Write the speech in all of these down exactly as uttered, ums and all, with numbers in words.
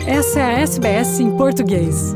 Essa é a S B S em português.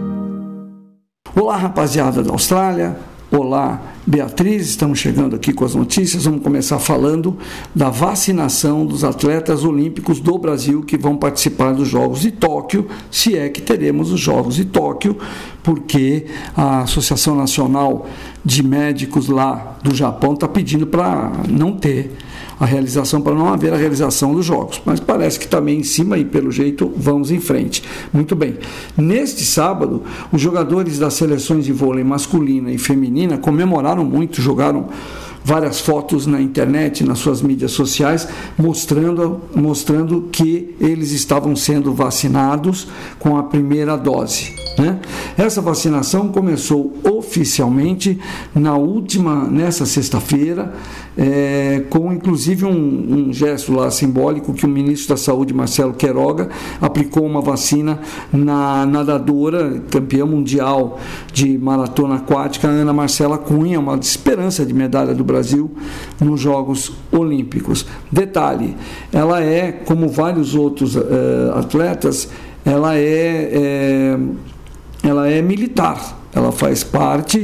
Olá, rapaziada da Austrália. Olá, Beatriz. Estamos chegando aqui com as notícias. Vamos começar falando da vacinação dos atletas olímpicos do Brasil que vão participar dos Jogos de Tóquio, se é que teremos os Jogos de Tóquio, porque a Associação Nacional de Médicos lá do Japão está pedindo para não ter a realização, para não haver a realização dos Jogos. Mas parece que também em cima e pelo jeito vamos em frente. Muito bem. Neste sábado, os jogadores das seleções de vôlei masculina e feminina comemoraram muito, jogaram várias fotos na internet, nas suas mídias sociais, mostrando, mostrando que eles estavam sendo vacinados com a primeira dose, né? Essa vacinação começou oficialmente na última, nessa sexta-feira, é, com inclusive um, um gesto lá simbólico que o ministro da Saúde, Marcelo Queiroga, aplicou uma vacina na nadadora, campeã mundial de maratona aquática, Ana Marcela Cunha, uma esperança de medalha do Brasil nos Jogos Olímpicos. Detalhe, ela é, como vários outros uh, atletas, ela é, é, ela é militar, ela faz parte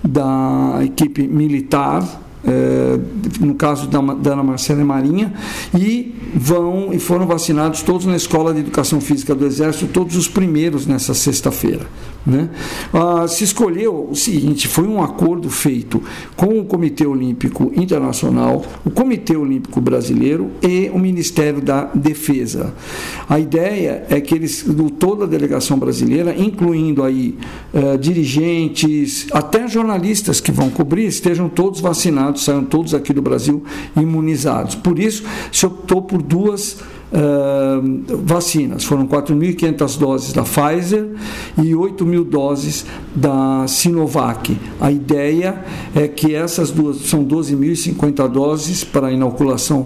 da equipe militar, é, no caso da, da Ana Marcela Marinha, e vão e foram vacinados todos na Escola de Educação Física do Exército, todos os primeiros nessa sexta-feira, né? Ah, se escolheu o seguinte: foi um acordo feito com o Comitê Olímpico Internacional, o Comitê Olímpico Brasileiro e o Ministério da Defesa. A ideia é que eles, toda a delegação brasileira, incluindo aí eh, dirigentes, até jornalistas que vão cobrir, estejam todos vacinados, saiam todos aqui do Brasil imunizados. Por isso, se optou por duas uh, vacinas. Foram quatro mil e quinhentas doses da Pfizer e oito mil doses da Sinovac. A ideia é que essas duas, são doze mil e cinquenta doses para a inoculação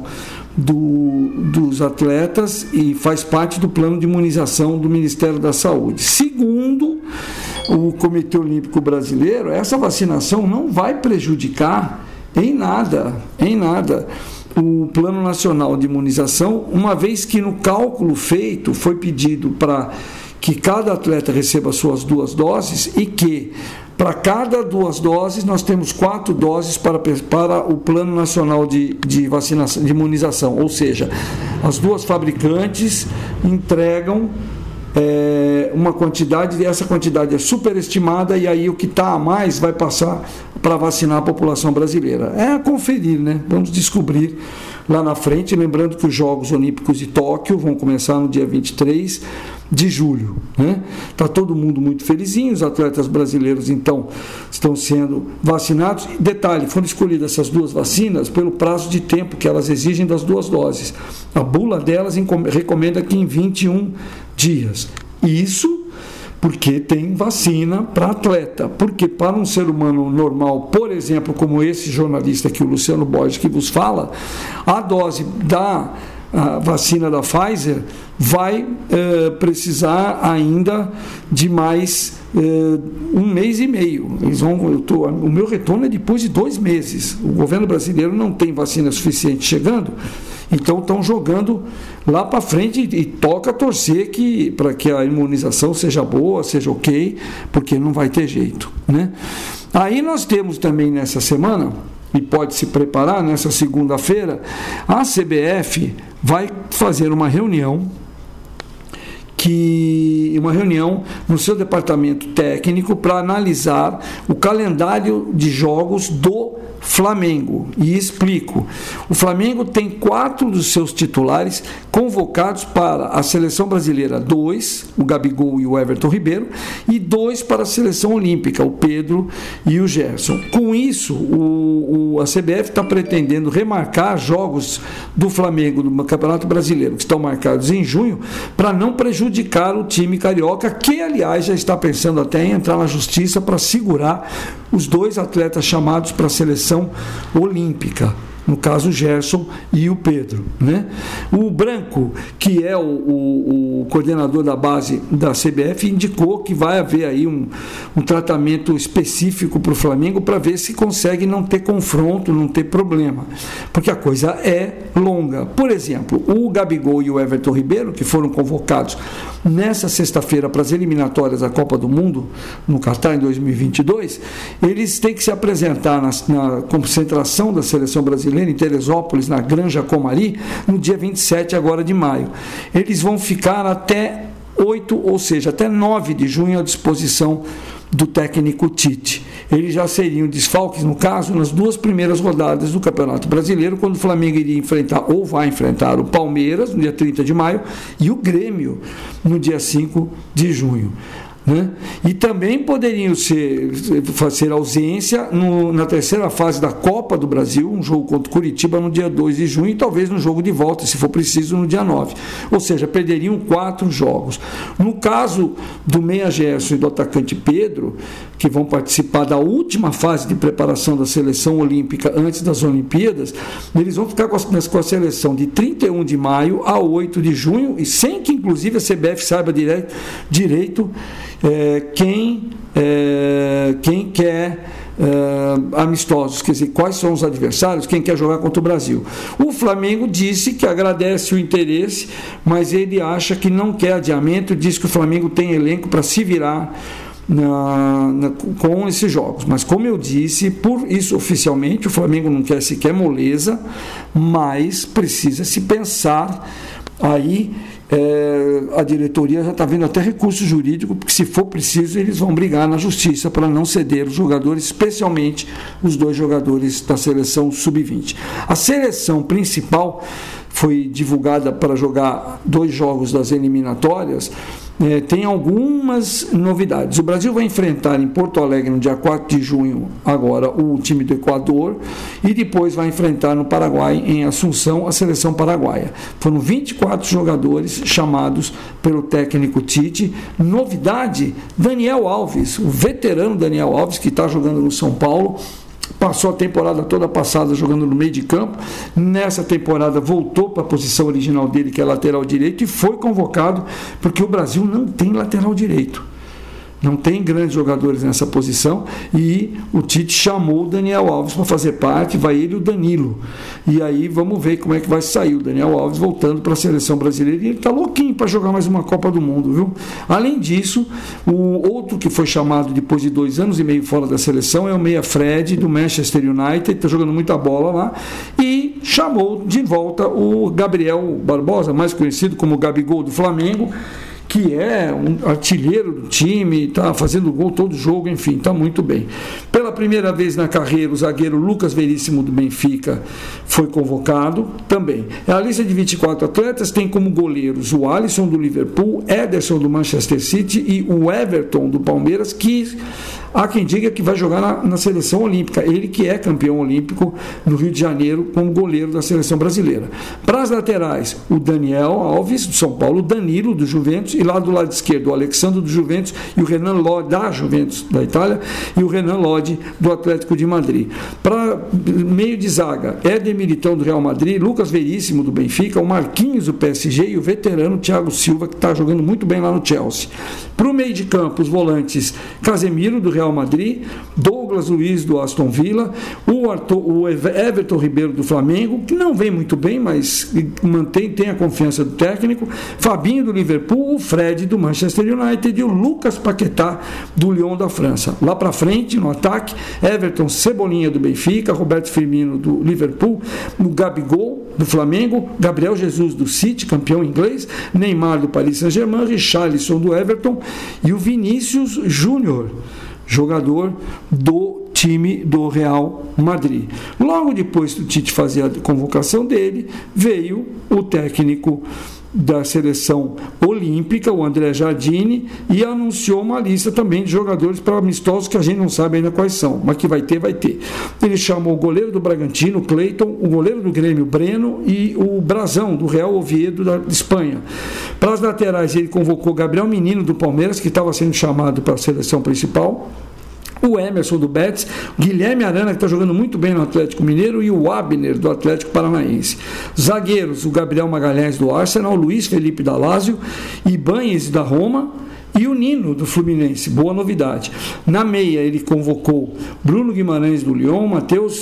do, dos atletas, e faz parte do plano de imunização do Ministério da Saúde. Segundo o Comitê Olímpico Brasileiro, essa vacinação não vai prejudicar em nada, em nada, o Plano Nacional de Imunização, uma vez que no cálculo feito foi pedido para que cada atleta receba suas duas doses, e que para cada duas doses nós temos quatro doses para, para o Plano Nacional de, de Vacinação, de Imunização, ou seja, as duas fabricantes entregam É, uma quantidade, e essa quantidade é superestimada, e aí o que está a mais vai passar para vacinar a população brasileira. É a conferir, né? Vamos descobrir lá na frente, lembrando que os Jogos Olímpicos de Tóquio vão começar no dia vinte e três de julho, né? Está todo mundo muito felizinho, os atletas brasileiros então estão sendo vacinados. Detalhe, foram escolhidas essas duas vacinas pelo prazo de tempo que elas exigem das duas doses. A bula delas recomenda que em vinte e um dias. Isso porque tem vacina para atleta, porque para um ser humano normal, por exemplo, como esse jornalista aqui, o Luciano Borges, que vos fala, a dose da a vacina da Pfizer vai eh, precisar ainda de mais eh, um mês e meio. Eles vão, eu tô, o meu retorno é depois de dois meses. O governo brasileiro não tem vacina suficiente chegando, então estão jogando lá para frente, e, e toca torcer que, para que a imunização seja boa, seja ok, porque não vai ter jeito, né? Aí nós temos também nessa semana, e pode se preparar, nessa segunda-feira, a C B F vai fazer uma reunião, que, uma reunião no seu departamento técnico para analisar o calendário de jogos do Flamengo. E explico. O Flamengo tem quatro dos seus titulares convocados para a seleção brasileira, dois, o Gabigol e o Everton Ribeiro, e dois para a seleção olímpica, o Pedro e o Gerson. Com isso, o, o, a C B F está pretendendo remarcar jogos do Flamengo no Campeonato Brasileiro, que estão marcados em junho, para não prejudicar o time carioca, que aliás já está pensando até em entrar na justiça para segurar os dois atletas chamados para a seleção olímpica, no caso o Gerson e o Pedro, né? O Branco, que é o, o, o coordenador da base da C B F, indicou que vai haver aí um, um tratamento específico para o Flamengo, para ver se consegue não ter confronto, não ter problema, porque a coisa é longa. Por exemplo, o Gabigol e o Everton Ribeiro, que foram convocados nessa sexta-feira para as eliminatórias da Copa do Mundo, no Catar em dois mil e vinte e dois, eles têm que se apresentar na, na concentração da seleção brasileira em Teresópolis, na Granja Comari, no dia vinte e sete agora de maio. Eles vão ficar até oito, ou seja, até nove de junho à disposição do técnico Tite. Eles já seriam desfalques, no caso, nas duas primeiras rodadas do Campeonato Brasileiro, quando o Flamengo iria enfrentar, ou vai enfrentar, o Palmeiras, no dia trinta de maio, e o Grêmio, no dia cinco de junho. Né? E também poderiam ser, fazer ausência no, na terceira fase da Copa do Brasil, um jogo contra o Curitiba no dia dois de junho e talvez no jogo de volta, se for preciso, no dia nove. Ou seja, perderiam quatro jogos. No caso do meia Gerson e do atacante Pedro, que vão participar da última fase de preparação da seleção olímpica antes das Olimpíadas, eles vão ficar com a, com a seleção de trinta e um de maio a oito de junho, e sem que inclusive a C B F saiba direito, direito é, quem, é, quem quer é, amistosos, quer dizer, quais são os adversários, quem quer jogar contra o Brasil. O Flamengo disse que agradece o interesse, mas ele acha que não quer adiamento, diz que o Flamengo tem elenco para se virar Na, na, com esses jogos, mas como eu disse, por isso oficialmente o Flamengo não quer sequer moleza, mas precisa se pensar aí, é, a diretoria já está vendo até recurso jurídico, porque se for preciso eles vão brigar na justiça para não ceder os jogadores, especialmente os dois jogadores da seleção sub vinte. A seleção principal foi divulgada para jogar dois jogos das eliminatórias. É, tem algumas novidades. O Brasil vai enfrentar em Porto Alegre no dia quatro de junho agora o time do Equador e depois vai enfrentar no Paraguai, em Assunção, a seleção paraguaia. Foram vinte e quatro jogadores chamados pelo técnico Tite. Novidade, Daniel Alves, o veterano Daniel Alves, que está jogando no São Paulo, passou a temporada toda passada jogando no meio de campo. Nessa temporada voltou para a posição original dele, que é lateral direito, e foi convocado porque o Brasil não tem lateral direito. Não tem grandes jogadores nessa posição, e o Tite chamou o Daniel Alves para fazer parte, vai ele e o Danilo. E aí vamos ver como é que vai sair o Daniel Alves voltando para a seleção brasileira, e ele está louquinho para jogar mais uma Copa do Mundo, viu? Além disso, o outro que foi chamado depois de dois anos e meio fora da seleção é o meia Fred, do Manchester United, está jogando muita bola lá, e chamou de volta o Gabriel Barbosa, mais conhecido como Gabigol do Flamengo, que é um artilheiro do time, está fazendo gol todo jogo, enfim, está muito bem. Pela primeira vez na carreira, o zagueiro Lucas Veríssimo do Benfica foi convocado também. A lista de vinte e quatro atletas tem como goleiros o Alisson do Liverpool, Ederson do Manchester City e o Everton do Palmeiras, que há quem diga que vai jogar na, na seleção olímpica, ele que é campeão olímpico no Rio de Janeiro como goleiro da seleção brasileira. Para as laterais, o Daniel Alves do São Paulo, o Danilo do Juventus, e lá do lado esquerdo o Alexandre do Juventus e o Renan Lodi da Juventus da Itália e o Renan Lodi do Atlético de Madrid. Para meio de zaga, Éder Militão do Real Madrid, Lucas Veríssimo do Benfica, o Marquinhos do P S G e o veterano Thiago Silva, que está jogando muito bem lá no Chelsea. Para o meio de campo, os volantes Casemiro do Real Madrid, Douglas Luiz do Aston Villa, o, Arthur, o Everton Ribeiro do Flamengo, que não vem muito bem, mas mantém, tem a confiança do técnico, Fabinho do Liverpool, o Fred do Manchester United e o Lucas Paquetá do Lyon da França. Lá para frente, no ataque, Everton Cebolinha do Benfica, Roberto Firmino do Liverpool, o Gabigol do Flamengo, Gabriel Jesus do City, campeão inglês, Neymar do Paris Saint-Germain, Richarlison do Everton e o Vinícius Júnior, jogador do time do Real Madrid. Logo depois do Tite fazer a convocação dele, veio o técnico da seleção olímpica, o André Jardine, e anunciou uma lista também de jogadores para amistosos que a gente não sabe ainda quais são, mas que vai ter, vai ter. Ele chamou o goleiro do Bragantino, Cleiton, o goleiro do Grêmio, Breno, e o Brazão, do Real Oviedo, da Espanha. Para as laterais, ele convocou Gabriel Menino, do Palmeiras, que estava sendo chamado para a seleção principal, o Emerson do Betis, Guilherme Arana, que está jogando muito bem no Atlético Mineiro, e o Abner do Atlético Paranaense. Zagueiros, o Gabriel Magalhães do Arsenal, o Luiz Felipe da Lazio, Ibanez da Roma e o Nino do Fluminense. Boa novidade. Na meia ele convocou Bruno Guimarães do Lyon, Matheus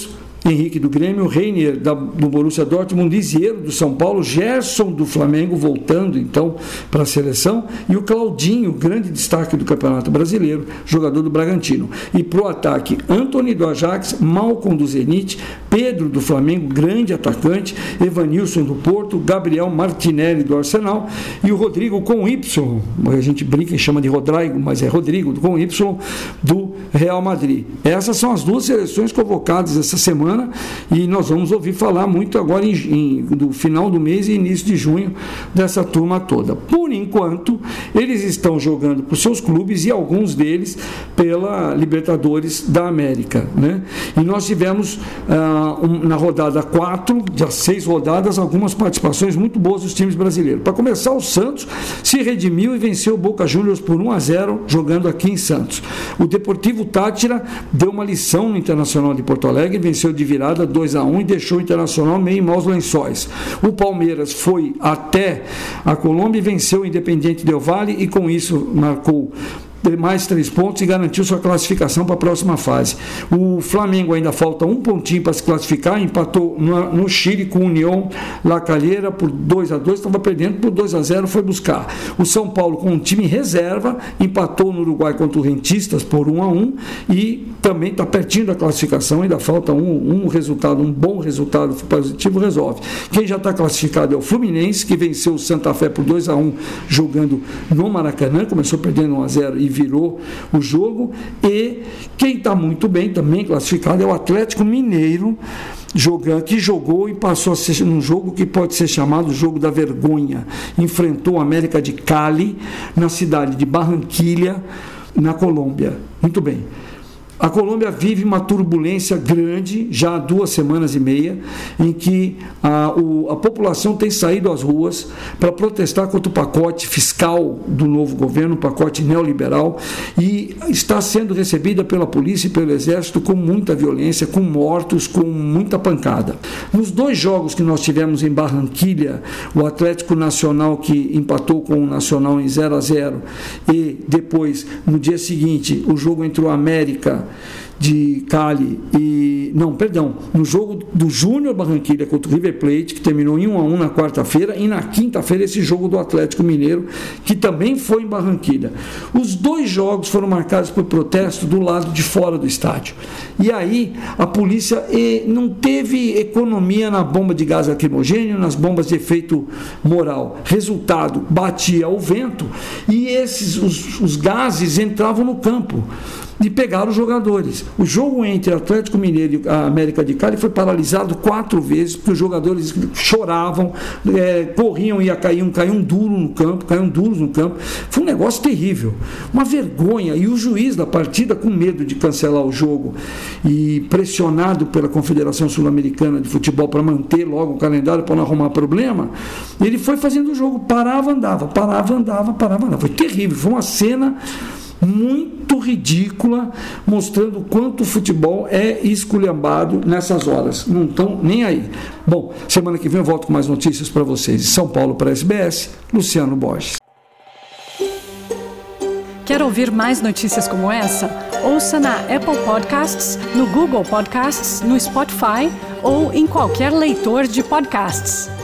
Henrique do Grêmio, Reiner da, do Borussia Dortmund, Lisieiro do São Paulo, Gerson do Flamengo, voltando então para a seleção, e o Claudinho, grande destaque do Campeonato Brasileiro, jogador do Bragantino. E para o ataque, Antony do Ajax, Malcom do Zenit, Pedro do Flamengo, grande atacante, Evanilson do Porto, Gabriel Martinelli do Arsenal e o Rodrigo com Y, a gente brinca e chama de Rodrigo, mas é Rodrigo com Y, do Real Madrid. Essas são as duas seleções convocadas essa semana e nós vamos ouvir falar muito agora em, em, do final do mês e início de junho dessa turma toda. Por enquanto, eles estão jogando por seus clubes e alguns deles pela Libertadores da América, né? E nós tivemos ah, um, na rodada quatro, de seis rodadas, algumas participações muito boas dos times brasileiros. Para começar, o Santos se redimiu e venceu o Boca Juniors por um a zero jogando aqui em Santos. O Deportivo Táchira deu uma lição no Internacional de Porto Alegre, venceu de virada dois a um e deixou o Internacional meio em maus lençóis. O Palmeiras foi até a Colômbia e venceu o Independiente Del Valle e com isso marcou mais três pontos e garantiu sua classificação para a próxima fase. O Flamengo ainda falta um pontinho para se classificar, empatou no, no Chile com o União La Calera por dois a dois, estava perdendo por dois a zero, foi buscar. O São Paulo com um time reserva empatou no Uruguai contra o Rentistas por um a um e também está pertinho da classificação, ainda falta um, um resultado, um bom resultado positivo resolve. Quem já está classificado é o Fluminense, que venceu o Santa Fé por dois a um jogando no Maracanã, começou perdendo um a zero e virou o jogo. E quem está muito bem, também classificado, é o Atlético Mineiro, jogando, que jogou e passou a ser um jogo que pode ser chamado jogo da vergonha. Enfrentou o América de Cali na cidade de Barranquilha, na Colômbia. Muito bem. A Colômbia vive uma turbulência grande, já há duas semanas e meia, em que a, o, a população tem saído às ruas para protestar contra o pacote fiscal do novo governo, o pacote neoliberal, e está sendo recebida pela polícia e pelo exército com muita violência, com mortos, com muita pancada. Nos dois jogos que nós tivemos em Barranquilha, o Atlético Nacional, que empatou com o Nacional em zero a zero, e depois, no dia seguinte, o jogo entre o América de Cali e... Não, perdão, no jogo do Júnior Barranquilla contra o River Plate, que terminou em um a um na quarta-feira, e na quinta-feira esse jogo do Atlético Mineiro, que também foi em Barranquilla. Os dois jogos foram marcados por protesto do lado de fora do estádio. E aí a polícia eh, não teve economia na bomba de gás lacrimogêneo, nas bombas de efeito moral. Resultado, batia o vento e esses, os, os gases entravam no campo e pegaram os jogadores. O jogo entre Atlético Mineiro e a América de Cali foi paralisado quatro vezes, porque os jogadores choravam, é, corriam e caíam, caíam duro no campo, caíam duros no campo. Foi um negócio terrível, uma vergonha. E o juiz da partida, com medo de cancelar o jogo e pressionado pela Confederação Sul-Americana de Futebol para manter logo o calendário para não arrumar problema, ele foi fazendo o jogo, parava, andava, parava, andava, parava, andava. Foi terrível, foi uma cena muito ridícula, mostrando o quanto o futebol é esculhambado nessas horas. Não estão nem aí. Bom, semana que vem eu volto com mais notícias para vocês. De São Paulo para a S B S, Luciano Borges. Quer ouvir mais notícias como essa? Ouça na Apple Podcasts, no Google Podcasts, no Spotify ou em qualquer leitor de podcasts.